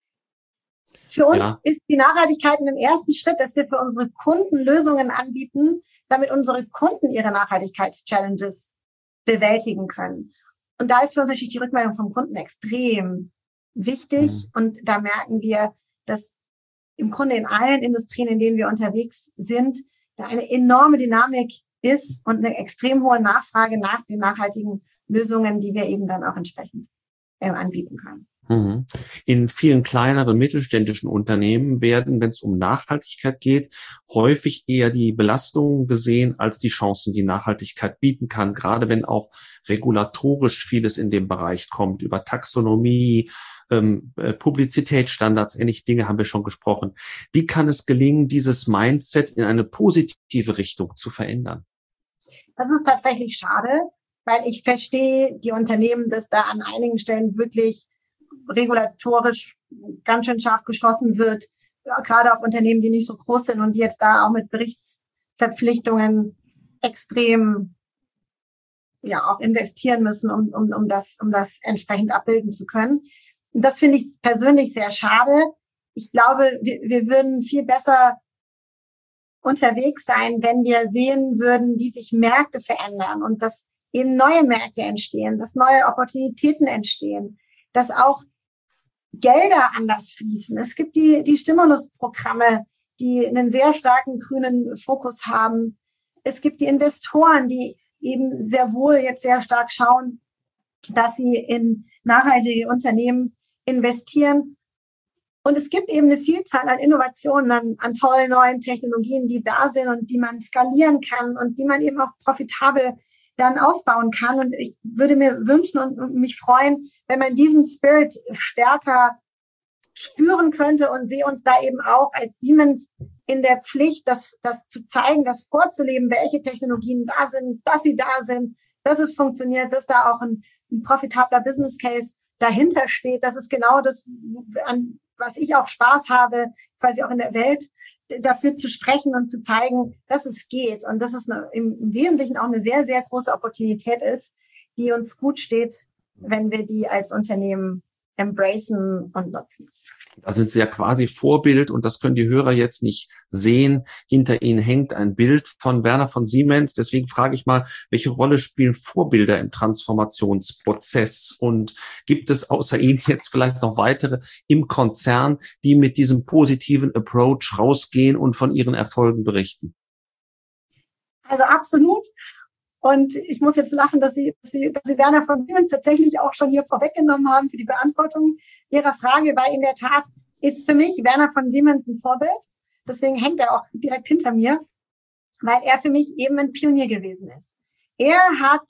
Für uns ist die Nachhaltigkeit in dem ersten Schritt, dass wir für unsere Kunden Lösungen anbieten, damit unsere Kunden ihre Nachhaltigkeitschallenges bewältigen können. Und da ist für uns natürlich die Rückmeldung vom Kunden extrem wichtig. Und da merken wir, dass im Grunde in allen Industrien, in denen wir unterwegs sind, da eine enorme Dynamik ist und eine extrem hohe Nachfrage nach den nachhaltigen Lösungen, die wir eben dann auch entsprechend anbieten können. In vielen kleineren mittelständischen Unternehmen werden, wenn es um Nachhaltigkeit geht, häufig eher die Belastungen gesehen als die Chancen, die Nachhaltigkeit bieten kann, gerade wenn auch regulatorisch vieles in dem Bereich kommt, über Taxonomie, Publizitätsstandards, ähnliche Dinge haben wir schon gesprochen. Wie kann es gelingen, dieses Mindset in eine positive Richtung zu verändern? Das ist tatsächlich schade, weil ich verstehe die Unternehmen, dass da an einigen Stellen wirklich regulatorisch ganz schön scharf geschossen wird, gerade auf Unternehmen, die nicht so groß sind und die jetzt da auch mit Berichtsverpflichtungen extrem auch investieren müssen, um das entsprechend abbilden zu können. Und das finde ich persönlich sehr schade. Ich glaube, wir würden viel besser unterwegs sein, wenn wir sehen würden, wie sich Märkte verändern und dass eben neue Märkte entstehen, dass neue Opportunitäten entstehen, dass auch Gelder anders fließen. Es gibt die Stimulusprogramme, die einen sehr starken grünen Fokus haben. Es gibt die Investoren, die eben sehr wohl jetzt sehr stark schauen, dass sie in nachhaltige Unternehmen investieren. Und es gibt eben eine Vielzahl an Innovationen, an tollen neuen Technologien, die da sind und die man skalieren kann und die man eben auch profitabel dann ausbauen kann. Und ich würde mir wünschen und mich freuen, wenn man diesen Spirit stärker spüren könnte und sehe uns da eben auch als Siemens in der Pflicht, das zu zeigen, das vorzuleben, welche Technologien da sind, dass sie da sind, dass es funktioniert, dass da auch ein profitabler Business Case dahinter steht. Das ist genau das, an was ich auch Spaß habe, quasi auch in der Welt dafür zu sprechen und zu zeigen, dass es geht und dass es im Wesentlichen auch eine sehr, sehr große Opportunität ist, die uns gut steht, wenn wir die als Unternehmen embracen und nutzen. Da sind Sie ja quasi Vorbild und das können die Hörer jetzt nicht sehen. Hinter Ihnen hängt ein Bild von Werner von Siemens. Deswegen frage ich mal, welche Rolle spielen Vorbilder im Transformationsprozess? Und gibt es außer Ihnen jetzt vielleicht noch weitere im Konzern, die mit diesem positiven Approach rausgehen und von ihren Erfolgen berichten? Also absolut. Und ich muss jetzt lachen, dass Sie Werner von Siemens tatsächlich auch schon hier vorweggenommen haben für die Beantwortung Ihrer Frage, weil in der Tat ist für mich Werner von Siemens ein Vorbild. Deswegen hängt er auch direkt hinter mir, weil er für mich eben ein Pionier gewesen ist. Er hat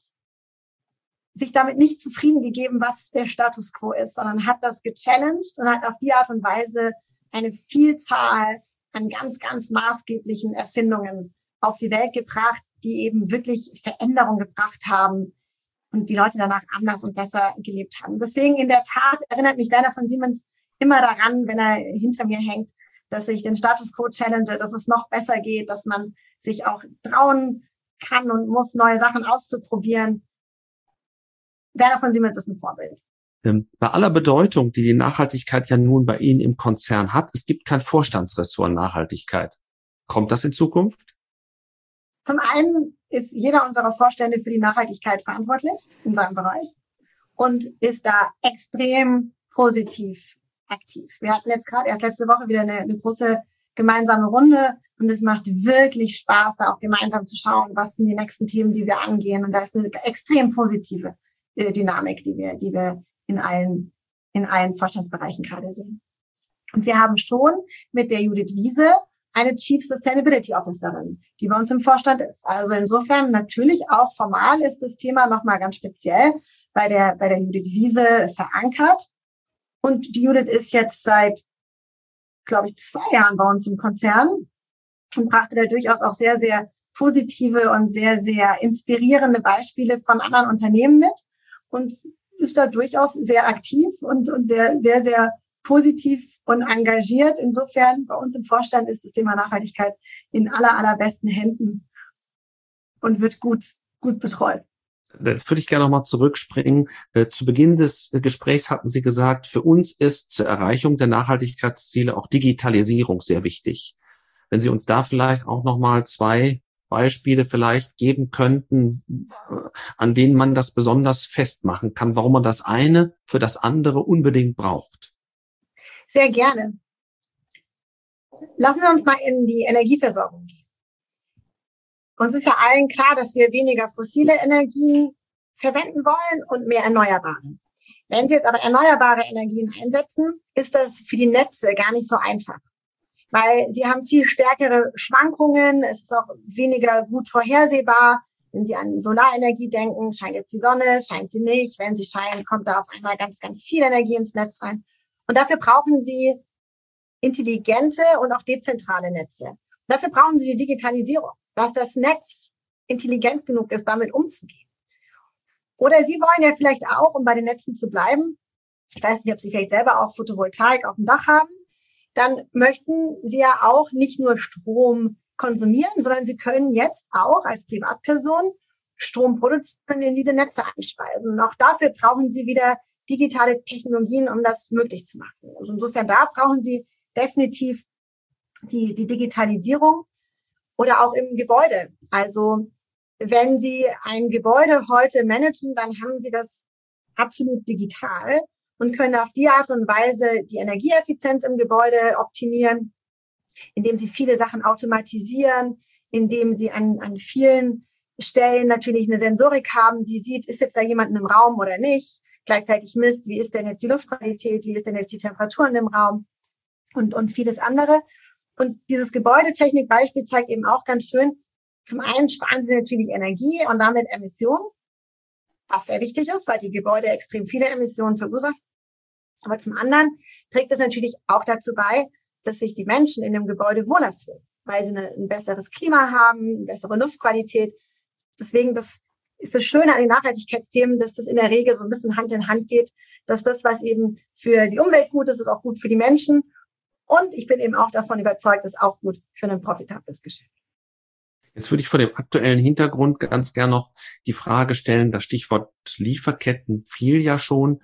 sich damit nicht zufrieden gegeben, was der Status quo ist, sondern hat das gechallenged und hat auf die Art und Weise eine Vielzahl an ganz, ganz maßgeblichen Erfindungen auf die Welt gebracht, die eben wirklich Veränderung gebracht haben und die Leute danach anders und besser gelebt haben. Deswegen in der Tat erinnert mich Werner von Siemens immer daran, wenn er hinter mir hängt, dass ich den Status quo challenge, dass es noch besser geht, dass man sich auch trauen kann und muss, neue Sachen auszuprobieren. Werner von Siemens ist ein Vorbild. Bei aller Bedeutung, die Nachhaltigkeit ja nun bei Ihnen im Konzern hat, es gibt kein Vorstandsressort Nachhaltigkeit. Kommt das in Zukunft? Zum einen ist jeder unserer Vorstände für die Nachhaltigkeit verantwortlich in seinem Bereich und ist da extrem positiv aktiv. Wir hatten jetzt gerade erst letzte Woche wieder eine große gemeinsame Runde und es macht wirklich Spaß, da auch gemeinsam zu schauen, was sind die nächsten Themen, die wir angehen. Und da ist eine extrem positive Dynamik, die wir in allen Vorstandsbereichen gerade sehen. Und wir haben schon mit der Judith Wiese eine Chief Sustainability Officerin, die bei uns im Vorstand ist. Also insofern natürlich auch formal ist das Thema nochmal ganz speziell bei der Judith Wiese verankert. Und die Judith ist jetzt seit, glaube ich, 2 Jahren bei uns im Konzern und brachte da durchaus auch sehr, sehr positive und sehr, sehr inspirierende Beispiele von anderen Unternehmen mit und ist da durchaus sehr aktiv und sehr, sehr, sehr positiv und engagiert. Insofern bei uns im Vorstand ist das Thema Nachhaltigkeit in allerbesten Händen und wird gut betreut. Jetzt würde ich gerne nochmal zurückspringen. Zu Beginn des Gesprächs hatten Sie gesagt, für uns ist zur Erreichung der Nachhaltigkeitsziele auch Digitalisierung sehr wichtig. Wenn Sie uns da vielleicht auch nochmal 2 Beispiele vielleicht geben könnten, an denen man das besonders festmachen kann, warum man das eine für das andere unbedingt braucht. Sehr gerne. Lassen wir uns mal in die Energieversorgung gehen. Uns ist ja allen klar, dass wir weniger fossile Energien verwenden wollen und mehr erneuerbare. Wenn Sie jetzt aber erneuerbare Energien einsetzen, ist das für die Netze gar nicht so einfach. Weil sie haben viel stärkere Schwankungen, es ist auch weniger gut vorhersehbar. Wenn Sie an Solarenergie denken, scheint jetzt die Sonne, scheint sie nicht. Wenn sie scheint, kommt da auf einmal ganz, ganz viel Energie ins Netz rein. Und dafür brauchen Sie intelligente und auch dezentrale Netze. Dafür brauchen Sie die Digitalisierung, dass das Netz intelligent genug ist, damit umzugehen. Oder Sie wollen ja vielleicht auch, um bei den Netzen zu bleiben, ich weiß nicht, ob Sie vielleicht selber auch Photovoltaik auf dem Dach haben, dann möchten Sie ja auch nicht nur Strom konsumieren, sondern Sie können jetzt auch als Privatperson Strom produzieren und in diese Netze einspeisen. Und auch dafür brauchen Sie wieder digitale Technologien, um das möglich zu machen. Also insofern, da brauchen Sie definitiv die Digitalisierung oder auch im Gebäude. Also wenn Sie ein Gebäude heute managen, dann haben Sie das absolut digital und können auf die Art und Weise die Energieeffizienz im Gebäude optimieren, indem Sie viele Sachen automatisieren, indem Sie an vielen Stellen natürlich eine Sensorik haben, die sieht, ist jetzt da jemand im Raum oder nicht, gleichzeitig misst, wie ist denn jetzt die Luftqualität, wie ist denn jetzt die Temperatur in dem Raum und vieles andere. Und dieses Gebäudetechnik-Beispiel zeigt eben auch ganz schön, zum einen sparen Sie natürlich Energie und damit Emissionen, was sehr wichtig ist, weil die Gebäude extrem viele Emissionen verursachen. Aber zum anderen trägt es natürlich auch dazu bei, dass sich die Menschen in dem Gebäude wohler fühlen, weil sie ein besseres Klima haben, eine bessere Luftqualität. Deswegen, das ist das Schöne an den Nachhaltigkeitsthemen, dass das in der Regel so ein bisschen Hand in Hand geht, dass das, was eben für die Umwelt gut ist, ist auch gut für die Menschen. Und ich bin eben auch davon überzeugt, ist auch gut für ein profitables Geschäft. Jetzt würde ich vor dem aktuellen Hintergrund ganz gern noch die Frage stellen, das Stichwort Lieferketten fiel ja schon.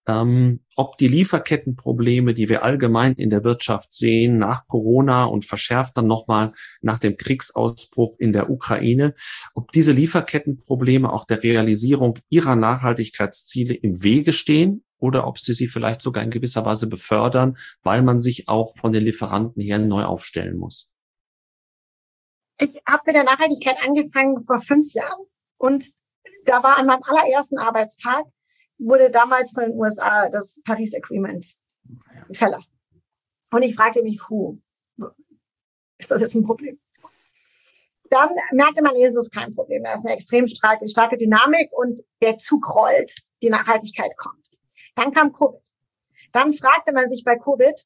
ob die Lieferkettenprobleme, die wir allgemein in der Wirtschaft sehen, nach Corona und verschärft dann nochmal nach dem Kriegsausbruch in der Ukraine, ob diese Lieferkettenprobleme auch der Realisierung ihrer Nachhaltigkeitsziele im Wege stehen oder ob sie vielleicht sogar in gewisser Weise befördern, weil man sich auch von den Lieferanten her neu aufstellen muss. Ich habe mit der Nachhaltigkeit angefangen vor 5 Jahren und da war an meinem allerersten Arbeitstag, wurde damals von den USA das Paris Agreement verlassen. Und ich fragte mich, ist das jetzt ein Problem? Dann merkte man, es ist kein Problem. Da ist eine extrem starke Dynamik und der Zug rollt, die Nachhaltigkeit kommt. Dann kam Covid. Dann fragte man sich bei Covid,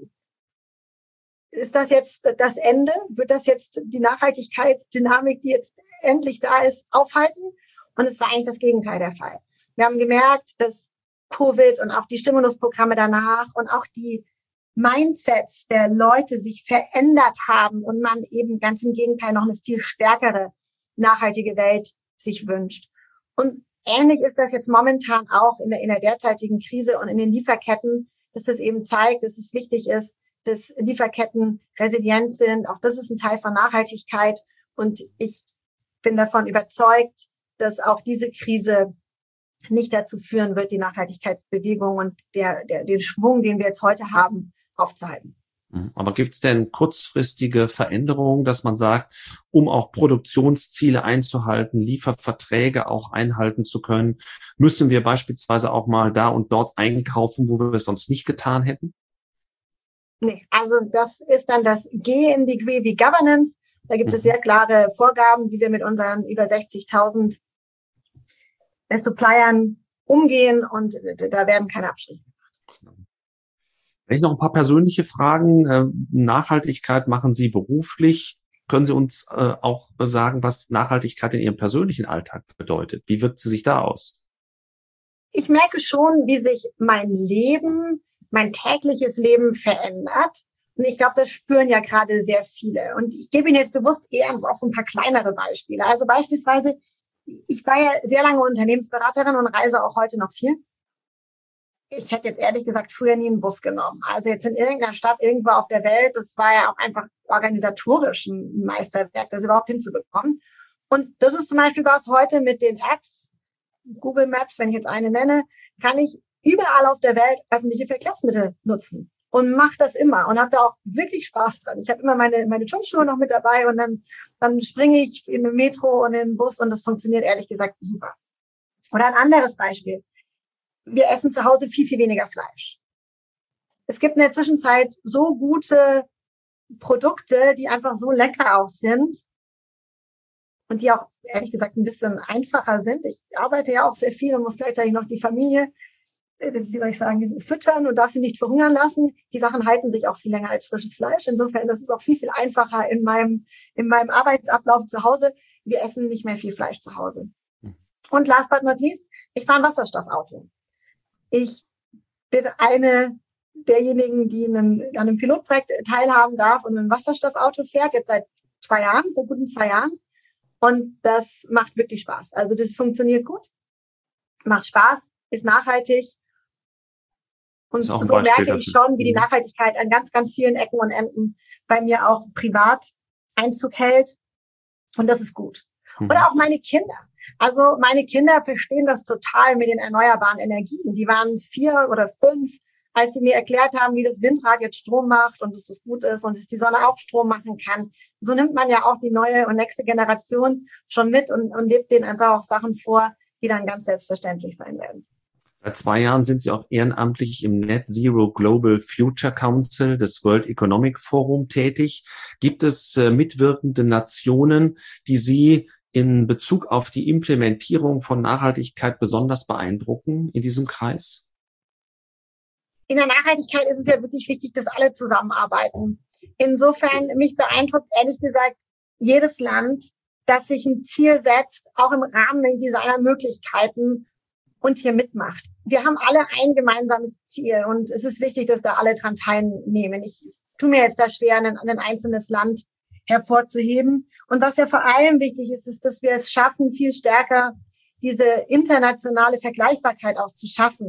ist das jetzt das Ende? Wird das jetzt die Nachhaltigkeitsdynamik, die jetzt endlich da ist, aufhalten? Und es war eigentlich das Gegenteil der Fall. Wir haben gemerkt, dass Covid und auch die Stimulusprogramme danach und auch die Mindsets der Leute sich verändert haben und man eben ganz im Gegenteil noch eine viel stärkere nachhaltige Welt sich wünscht. Und ähnlich ist das jetzt momentan auch in der derzeitigen Krise und in den Lieferketten, dass das eben zeigt, dass es wichtig ist, dass Lieferketten resilient sind. Auch das ist ein Teil von Nachhaltigkeit. Und ich bin davon überzeugt, dass auch diese Krise nicht dazu führen wird, die Nachhaltigkeitsbewegung und den Schwung, den wir jetzt heute haben, aufzuhalten. Aber gibt es denn kurzfristige Veränderungen, dass man sagt, um auch Produktionsziele einzuhalten, Lieferverträge auch einhalten zu können, müssen wir beispielsweise auch mal da und dort einkaufen, wo wir es sonst nicht getan hätten? Nee, also das ist dann das G in die GWV Governance. Da gibt es sehr klare Vorgaben, wie wir mit unseren über 60.000 Suppliern umgehen und da werden keine Abstriche gemacht. Vielleicht noch ein paar persönliche Fragen. Nachhaltigkeit machen Sie beruflich. Können Sie uns auch sagen, was Nachhaltigkeit in Ihrem persönlichen Alltag bedeutet? Wie wirkt sie sich da aus? Ich merke schon, wie sich mein tägliches Leben verändert. Und ich glaube, das spüren ja gerade sehr viele. Und ich gebe Ihnen jetzt bewusst eher auch so ein paar kleinere Beispiele. Also beispielsweise, ich war ja sehr lange Unternehmensberaterin und reise auch heute noch viel. Ich hätte jetzt ehrlich gesagt früher nie einen Bus genommen. Also jetzt in irgendeiner Stadt, irgendwo auf der Welt, das war ja auch einfach organisatorisch ein Meisterwerk, das überhaupt hinzubekommen. Und das ist zum Beispiel was heute mit den Apps, Google Maps, wenn ich jetzt eine nenne, kann ich überall auf der Welt öffentliche Verkehrsmittel nutzen und mache das immer und habe da auch wirklich Spaß dran. Ich habe immer meine Turnschuhe noch mit dabei und dann springe ich in den Metro und in den Bus und das funktioniert ehrlich gesagt super. Oder ein anderes Beispiel. Wir essen zu Hause viel, viel weniger Fleisch. Es gibt in der Zwischenzeit so gute Produkte, die einfach so lecker auch sind und die auch ehrlich gesagt ein bisschen einfacher sind. Ich arbeite ja auch sehr viel und muss gleichzeitig noch die Familie füttern und darf sie nicht verhungern lassen. Die Sachen halten sich auch viel länger als frisches Fleisch. Insofern, das ist auch viel, viel einfacher in meinem Arbeitsablauf zu Hause. Wir essen nicht mehr viel Fleisch zu Hause. Und last but not least, ich fahre ein Wasserstoffauto. Ich bin eine derjenigen, die an einem Pilotprojekt teilhaben darf und ein Wasserstoffauto fährt, jetzt seit 2 Jahren, seit guten 2 Jahren. Und das macht wirklich Spaß. Also das funktioniert gut, macht Spaß, ist nachhaltig. Und so merke ich schon, wie die Nachhaltigkeit an ganz, ganz vielen Ecken und Enden bei mir auch privat Einzug hält. Und das ist gut. Oder auch meine Kinder. Also meine Kinder verstehen das total mit den erneuerbaren Energien. Die waren 4 oder 5, als sie mir erklärt haben, wie das Windrad jetzt Strom macht und dass das gut ist und dass die Sonne auch Strom machen kann. So nimmt man ja auch die neue und nächste Generation schon mit und lebt denen einfach auch Sachen vor, die dann ganz selbstverständlich sein werden. Seit 2 Jahren sind Sie auch ehrenamtlich im Net Zero Global Future Council des World Economic Forum tätig. Gibt es mitwirkende Nationen, die Sie in Bezug auf die Implementierung von Nachhaltigkeit besonders beeindrucken in diesem Kreis? In der Nachhaltigkeit ist es ja wirklich wichtig, dass alle zusammenarbeiten. Insofern, mich beeindruckt ehrlich gesagt jedes Land, das sich ein Ziel setzt, auch im Rahmen seiner Möglichkeiten und hier mitmacht. Wir haben alle ein gemeinsames Ziel und es ist wichtig, dass da alle dran teilnehmen. Ich tue mir jetzt da schwer, ein einzelnes Land hervorzuheben. Und was ja vor allem wichtig ist, ist, dass wir es schaffen, viel stärker diese internationale Vergleichbarkeit auch zu schaffen.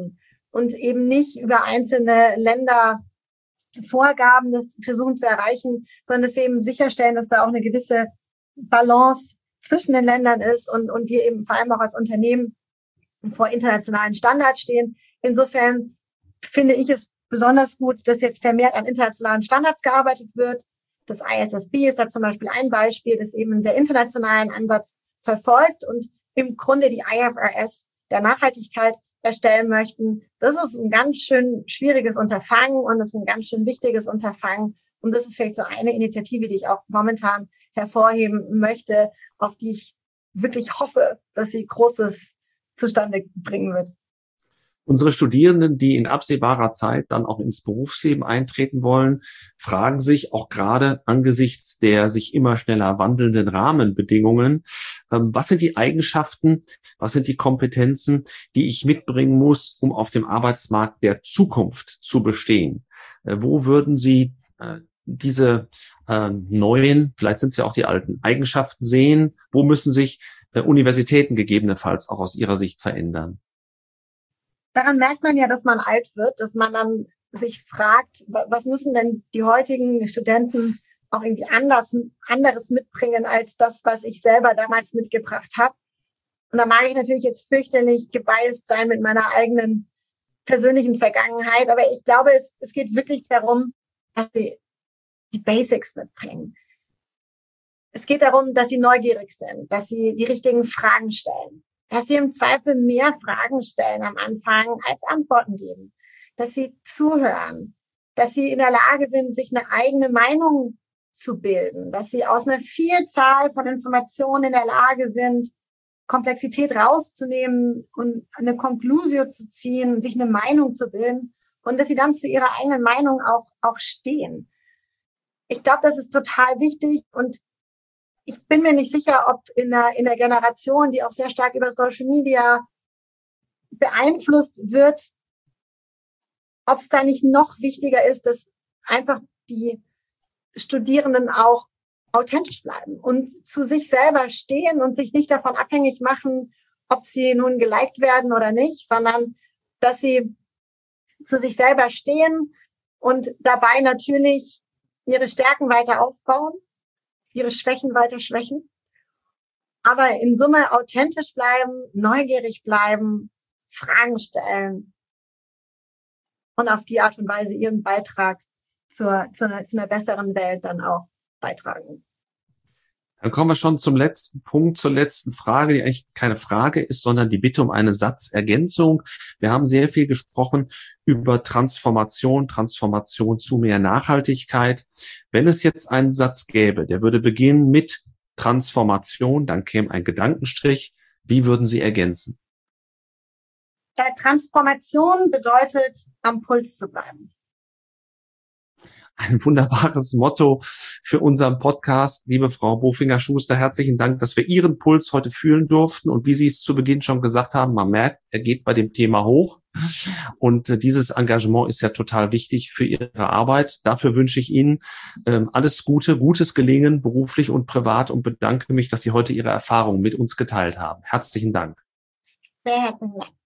und eben nicht über einzelne Ländervorgaben das versuchen zu erreichen, sondern dass wir eben sicherstellen, dass da auch eine gewisse Balance zwischen den Ländern ist und wir eben vor allem auch als Unternehmen vor internationalen Standards stehen. Insofern finde ich es besonders gut, dass jetzt vermehrt an internationalen Standards gearbeitet wird. Das ISSB ist da zum Beispiel ein Beispiel, das eben einen sehr internationalen Ansatz verfolgt und im Grunde die IFRS der Nachhaltigkeit erstellen möchten. Das ist ein ganz schön schwieriges Unterfangen und das ist ein ganz schön wichtiges Unterfangen. Und das ist vielleicht so eine Initiative, die ich auch momentan hervorheben möchte, auf die ich wirklich hoffe, dass sie Großes zustande bringen wird. Unsere Studierenden, die in absehbarer Zeit dann auch ins Berufsleben eintreten wollen, fragen sich auch gerade angesichts der sich immer schneller wandelnden Rahmenbedingungen, was sind die Eigenschaften, was sind die Kompetenzen, die ich mitbringen muss, um auf dem Arbeitsmarkt der Zukunft zu bestehen? Wo würden Sie diese neuen, vielleicht sind es ja auch die alten Eigenschaften sehen? Wo müssen sich Universitäten gegebenenfalls auch aus Ihrer Sicht verändern? Daran merkt man ja, dass man alt wird, dass man dann sich fragt, was müssen denn die heutigen Studenten auch irgendwie anderes mitbringen als das, was ich selber damals mitgebracht habe. Und da mag ich natürlich jetzt fürchterlich gebiased sein mit meiner eigenen persönlichen Vergangenheit, aber ich glaube, es geht wirklich darum, dass sie die Basics mitbringen. Es geht darum, dass sie neugierig sind, dass sie die richtigen Fragen stellen, dass sie im Zweifel mehr Fragen stellen am Anfang als Antworten geben, dass sie zuhören, dass sie in der Lage sind, sich eine eigene Meinung zu bilden, dass sie aus einer Vielzahl von Informationen in der Lage sind, Komplexität rauszunehmen und eine Konklusio zu ziehen, sich eine Meinung zu bilden und dass sie dann zu ihrer eigenen Meinung auch stehen. Ich glaube, das ist total wichtig und ich bin mir nicht sicher, ob in der Generation, die auch sehr stark über Social Media beeinflusst wird, ob es da nicht noch wichtiger ist, dass einfach die Studierenden auch authentisch bleiben und zu sich selber stehen und sich nicht davon abhängig machen, ob sie nun geliked werden oder nicht, sondern dass sie zu sich selber stehen und dabei natürlich ihre Stärken weiter ausbauen, ihre Schwächen weiter schwächen, aber in Summe authentisch bleiben, neugierig bleiben, Fragen stellen und auf die Art und Weise ihren Beitrag zu einer besseren Welt dann auch beitragen. Dann kommen wir schon zum letzten Punkt, zur letzten Frage, die eigentlich keine Frage ist, sondern die Bitte um eine Satzergänzung. Wir haben sehr viel gesprochen über Transformation zu mehr Nachhaltigkeit. Wenn es jetzt einen Satz gäbe, der würde beginnen mit Transformation, dann käme ein Gedankenstrich. Wie würden Sie ergänzen? Transformation bedeutet, am Puls zu bleiben. Ein wunderbares Motto für unseren Podcast. Liebe Frau Bofinger-Schuster, herzlichen Dank, dass wir Ihren Puls heute fühlen durften. Und wie Sie es zu Beginn schon gesagt haben, man merkt, er geht bei dem Thema hoch. Und dieses Engagement ist ja total wichtig für Ihre Arbeit. Dafür wünsche ich Ihnen alles Gute, gutes Gelingen, beruflich und privat, und bedanke mich, dass Sie heute Ihre Erfahrungen mit uns geteilt haben. Herzlichen Dank. Sehr herzlichen Dank.